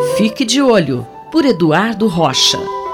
Fique de Olho, por Eduardo Rocha.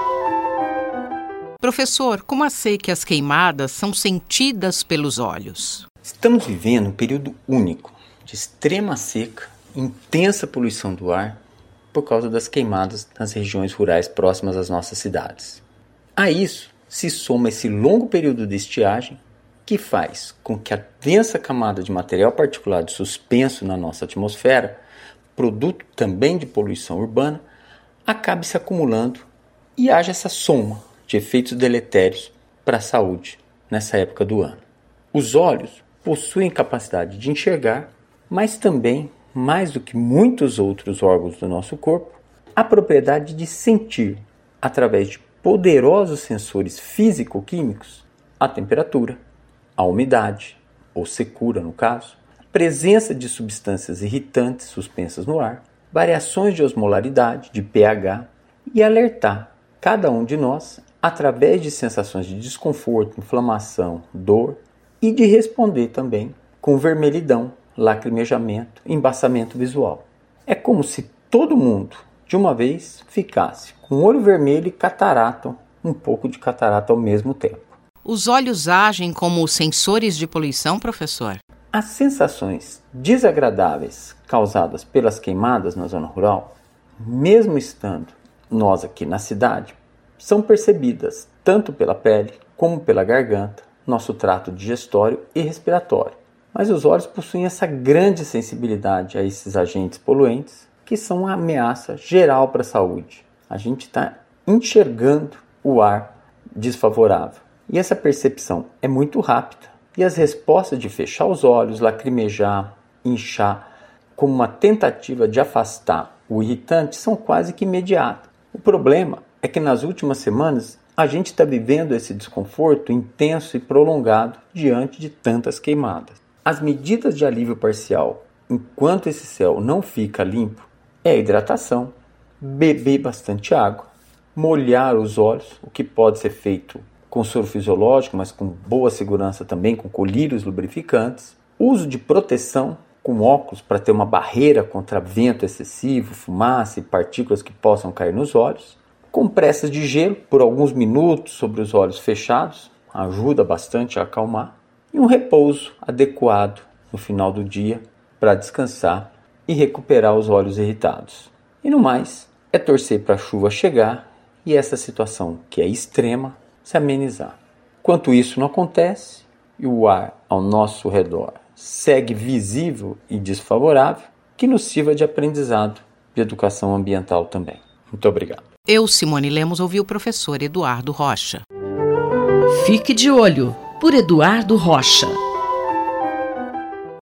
Professor, como sei que as queimadas são sentidas pelos olhos? Estamos vivendo um período único de extrema seca, intensa poluição do ar por causa das queimadas nas regiões rurais próximas às nossas cidades. A isso se soma esse longo período de estiagem que faz com que a densa camada de material particulado suspenso na nossa atmosfera, produto também de poluição urbana, acabe se acumulando e haja essa soma de efeitos deletérios para a saúde nessa época do ano. Os olhos possuem capacidade de enxergar, mas também, mais do que muitos outros órgãos do nosso corpo, a propriedade de sentir, através de poderosos sensores físico-químicos, a temperatura, a umidade, ou secura no caso, a presença de substâncias irritantes suspensas no ar, variações de osmolaridade, de pH, e alertar cada um de nós através de sensações de desconforto, inflamação, dor e de responder também com vermelhidão, lacrimejamento, embaçamento visual. É como se todo mundo, de uma vez, ficasse com olho vermelho e catarata, um pouco de catarata ao mesmo tempo. Os olhos agem como sensores de poluição, professor? As sensações desagradáveis causadas pelas queimadas na zona rural, mesmo estando nós aqui na cidade, são percebidas tanto pela pele como pela garganta, nosso trato digestório e respiratório. Mas os olhos possuem essa grande sensibilidade a esses agentes poluentes que são uma ameaça geral para a saúde. A gente está enxergando o ar desfavorável. E essa percepção é muito rápida. E as respostas de fechar os olhos, lacrimejar, inchar, como uma tentativa de afastar o irritante, são quase que imediatas. O problema é que nas últimas semanas a gente está vivendo esse desconforto intenso e prolongado diante de tantas queimadas. As medidas de alívio parcial, enquanto esse céu não fica limpo, é a hidratação, beber bastante água, molhar os olhos, o que pode ser feito com soro fisiológico, mas com boa segurança também, com colírios lubrificantes, uso de proteção com óculos para ter uma barreira contra vento excessivo, fumaça e partículas que possam cair nos olhos, compressas de gelo por alguns minutos sobre os olhos fechados, ajuda bastante a acalmar, e um repouso adequado no final do dia para descansar e recuperar os olhos irritados. E no mais, é torcer para a chuva chegar e essa situação, que é extrema, se amenizar. Enquanto isso não acontece e o ar ao nosso redor segue visível e desfavorável, que nos sirva de aprendizado de educação ambiental também. Muito obrigado. Eu, Simone Lemos, ouvi o professor Eduardo Rocha. Fique de Olho, por Eduardo Rocha.